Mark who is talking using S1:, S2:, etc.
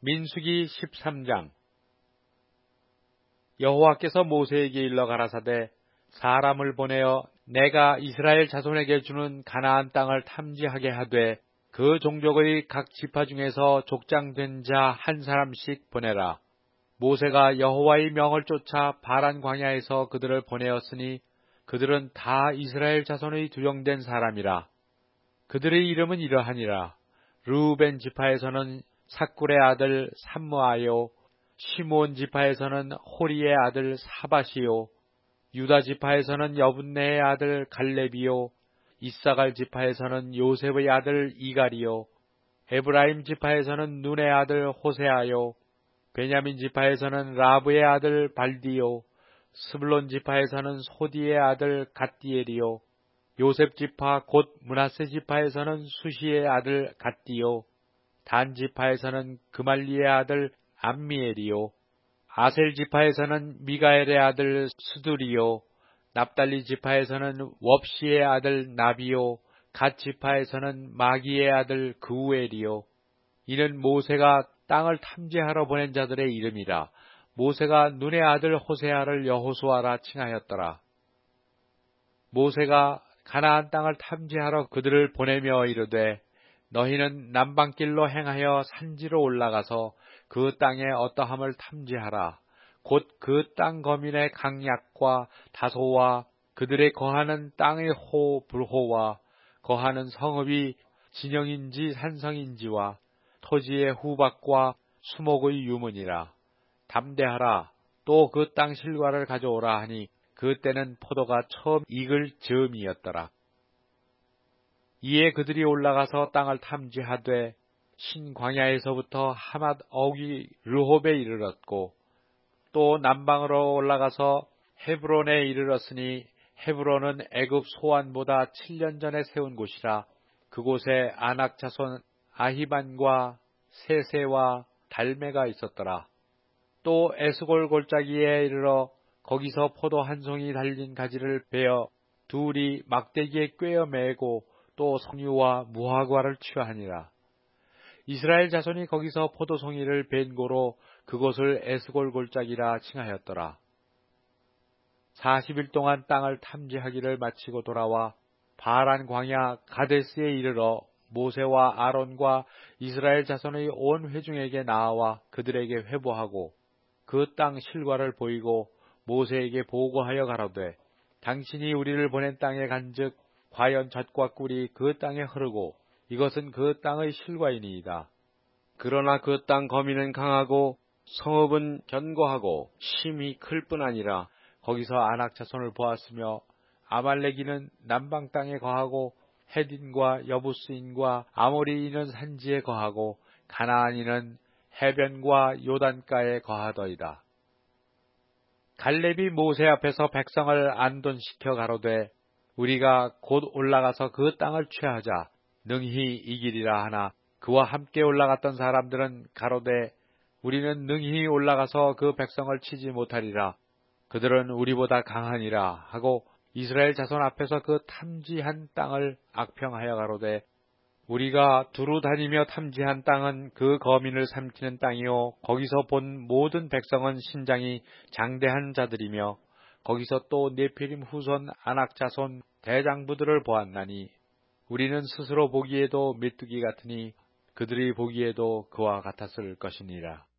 S1: 민수기 13장. 여호와께서 모세에게 일러 가라사대 사람을 보내어 내가 이스라엘 자손에게 주는 가나안 땅을 탐지하게 하되 그 종족의 각 지파 중에서 족장된 자 한 사람씩 보내라. 모세가 여호와의 명을 쫓아 바란 광야에서 그들을 보내었으니 그들은 다 이스라엘 자손의 두정된 사람이라. 그들의 이름은 이러하니라. 르우벤 지파에서는 삭굴의 아들 삼므아요, 시므온 지파에서는 호리의 아들 사밧이요, 유다 지파에서는 여분네의 아들 갈렙이요, 이사갈 지파에서는 요셉의 아들 이갈이요, 에브라임 지파에서는 눈의 아들 호세아요, 베냐민 지파에서는 라브의 아들 발디요, 스불론 지파에서는 소디의 아들 갓디엘이요, 요셉 지파 곧 므낫세 지파에서는 수시의 아들 갓디요, 단 지파에서는 그말리의 아들 암미엘이요, 아셀 지파에서는 미가엘의 아들 스두리요, 납달리 지파에서는 웁시의 아들 나비요, 갓 지파에서는 마기의 아들 그우엘이요. 이는 모세가 땅을 탐지하러 보낸 자들의 이름이라. 모세가 눈의 아들 호세아를 여호수아라 칭하였더라. 모세가 가나안 땅을 탐지하러 그들을 보내며 이르되 너희는 남방길로 행하여 산지로 올라가서 그 땅의 어떠함을 탐지하라. 곧 그 땅 거민의 강약과 다소와 그들의 거하는 땅의 호 불호와 거하는 성읍이 진영인지 산성인지와 토지의 후박과 수목의 유문이라. 담대하라. 또 그 땅 실과를 가져오라 하니 그 때는 포도가 처음 익을 즈음이었더라. 이에 그들이 올라가서 땅을 탐지하되 신광야에서부터 하맛 어귀 르홉에 이르렀고 또 남방으로 올라가서 헤브론에 이르렀으니 헤브론은 애굽 소안보다 7년 전에 세운 곳이라. 그곳에 아낙 자손 아히반과 세세와 달메가 있었더라. 또 에스골 골짜기에 이르러 거기서 포도 한 송이 달린 가지를 베어 둘이 막대기에 꿰어 매고 또 석류와 무화과를 취하니라. 이스라엘 자손이 거기서 포도송이를 벤 고로 그곳을 에스골 골짜기라 칭하였더라. 40일 동안 땅을 탐지하기를 마치고 돌아와 바란 광야 가데스에 이르러 모세와 아론과 이스라엘 자손의 온 회중에게 나아와 그들에게 회보하고 그 땅 실과를 보이고 모세에게 보고하여 가로되 당신이 우리를 보낸 땅에 간즉 과연 젖과 꿀이 그 땅에 흐르고 이것은 그 땅의 실과이니이다. 그러나 그 땅 거민은 강하고 성읍은 견고하고 심히 클 뿐 아니라 거기서 아낙 자손을 보았으며 아말렉이는 남방 땅에 거하고 헤딘과 여부스인과 아모리인은 산지에 거하고 가나안인은 해변과 요단가에 거하더이다. 갈렙이 모세 앞에서 백성을 안돈시켜 가로되 우리가 곧 올라가서 그 땅을 취하자 능히 이기리라 하나 그와 함께 올라갔던 사람들은 가로되 우리는 능히 올라가서 그 백성을 치지 못하리라. 그들은 우리보다 강하니라 하고 이스라엘 자손 앞에서 그 탐지한 땅을 악평하여 가로되 우리가 두루 다니며 탐지한 땅은 그 거민을 삼키는 땅이요 거기서 본 모든 백성은 신장이 장대한 자들이며 거기서 또 네피림 후손 아낙 자손 대장부들을 보았나니 우리는 스스로 보기에도 메뚜기 같으니 그들이 보기에도 그와 같았을 것이니라.